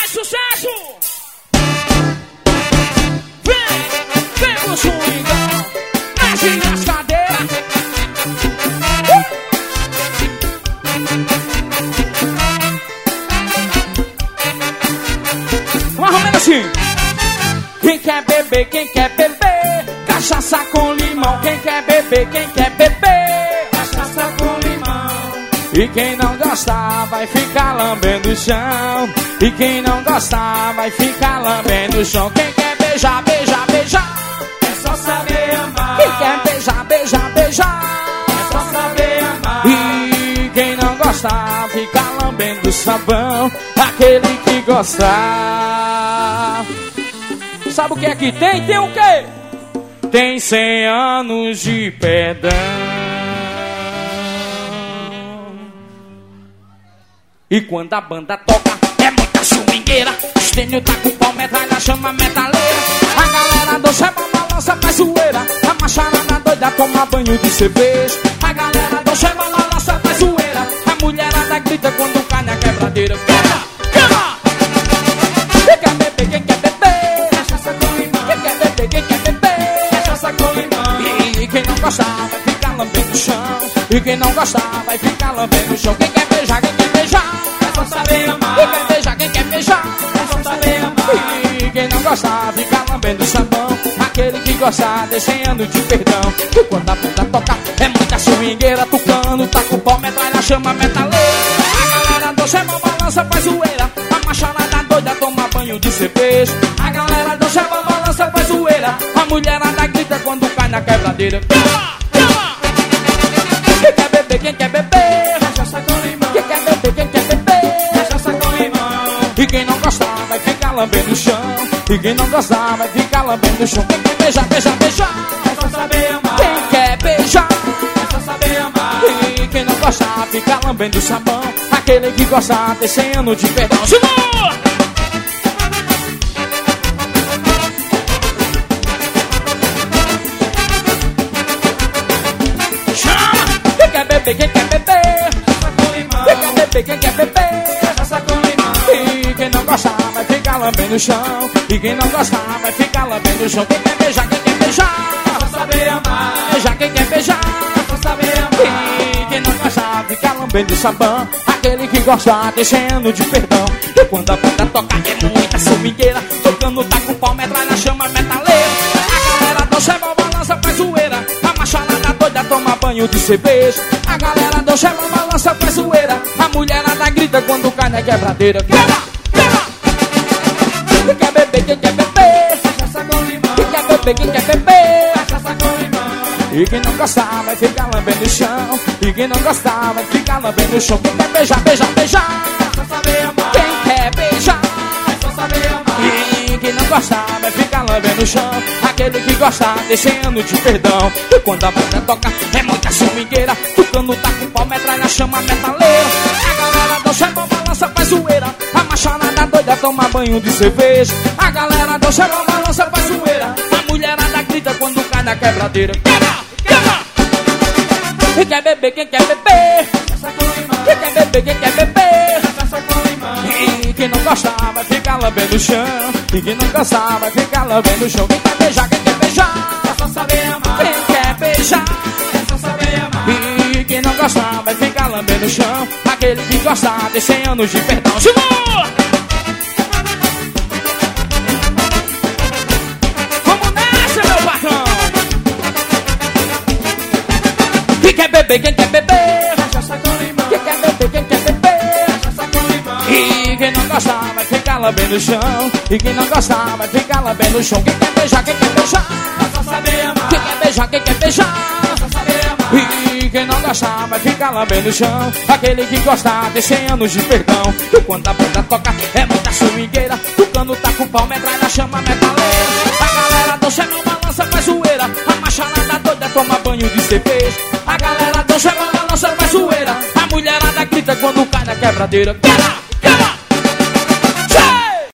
mais sucesso! Vem pro swingão, mexe nas cadeiras. Vamos arrumando assim. Quem quer beber, cachaça com limão. Quem quer beber, cachaça com limão. E quem não gostar vai ficar lambendo o chão. E quem não gostar vai ficar lambendo o chão. Quem quer beijar, é só saber amar. Quem quer beijar, é só saber amar. E quem não gostar fica lambendo o sabão. Aquele que gostar. Sabe o que é que tem? Tem o quê? Tem 100 anos de perdão. E quando a banda toca, é muita swingueira. Estênio tá com pau, metralha, chama metaleira. A galera do céu balança, faz zoeira. A macharada doida toma banho de cerveja. A galera do céu balança, faz zoeira. A mulherada grita quando cai na quebradeira. Quebra! Quem quer beber, cachaça com limão. Quem quer beber, cachaça com limão. E quem não gostar vai ficar lambendo o chão. E quem não gostar vai ficar lambendo o chão. Quem quer beijar, é só saber amar. Quem quer beijar, é só saber amar. E quem não gostar fica lambendo o sabão. Aquele que gostar descendo de perdão. E quando a banda toca é muita swingueira. Tucano, tá com pau, metralha, chama metaleira. A galera do céu balança, faz zoeira. A macharada doida toma banho de cerveja. A galera do céu balança, faz zoeira. A mulherada grita quando cai na quebradeira. Quem quer beber, cachaça com limão. Quem quer beber, cachaça com limão. E quem não gostar vai ficar lambendo o chão. E quem não gostar vai ficar lambendo o chão. Quem quer beijar, é só saber amar. Quem quer beijar, é só saber amar. E quem não gostar fica lambendo o sabão. Aquele que gostar tem 100 anos de perdão. Senhor! Quem quer beber, cachaça com limão. Quem quer beber, cachaça com limão. E quem não gostar vai ficar lambendo o chão. E quem não gostar vai ficar lambendo o chão. Quem quer beijar, é só saber amar. Quem quer beijar, é só saber amar. E quem não gostar fica lambendo o sabão. Aquele que gostar descendo de perdão. E quando a banda toca é muita swingueira. Tocando tá com pau, metralha, chama metaleira. A galera do céu balança, faz zoeira. A macharada doida toma banho de cerveja. A galera do céu balança, faz zoeira. A mulherada grita quando cai na quebradeira. Quebra! Quem quer beber, cachaça com limão. Quem quer beber, cachaça com limão. E quem não gostar vai ficar lambendo o chão. E quem não gostar vai ficar lambendo o chão. Quem quer beijar, é só saber amar. Quem quer beijar, é só saber amar. E quem não gostar vai ficar lambendo o chão. Aquele que gostar descendo de perdão. E quando a banda toca é muita swingueira. Tucano tá com pau, metralha, chama metaleira. A galera do céu balança, faz zoeira. A macharada doida toma banho de cerveja. A galera do céu balança, faz zoeira. A mulherada grita quando cai na quebradeira. Quebra! Quem quer beber, cachaça com limão. Quem quer beber, cachaça com limão. E quem não gostar vai ficar lambendo o chão. E quem não gostar vai ficar lambendo o chão. Quem quer beijar, é só saber amar. Quem quer beijar, é só saber amar. E quem não gostar vai ficar lambendo o chão. Aquele que gostar tem 100 anos de perdão. Senhor! Vamos nessa, meu patrão! Quem quer beber, cachaça com limão. Quem quer beber, cachaça com limão. E quem não gostar vai ficar lambendo o chão. E quem não gostar vai ficar lambendo o chão. Quem quer beijar, é só saber amar. Quem quer beijar, é só saber amar. E quem não gostar vai ficar lambendo o chão. Aquele que gostar tem 100 anos de perdão. E quando a banda toca é muita swingueira. Tucano tá com pau, metralha, chama metaleira. A galera do céu balança, faz zoeira. A macharada doida toma banho de cerveja. A galera do céu balança, faz zoeira. A mulherada grita quando cai na quebradeira.